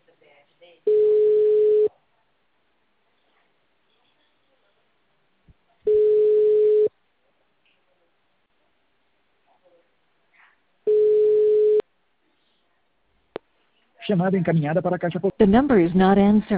Chamada encaminhada para a caixa postal. The number is not answering.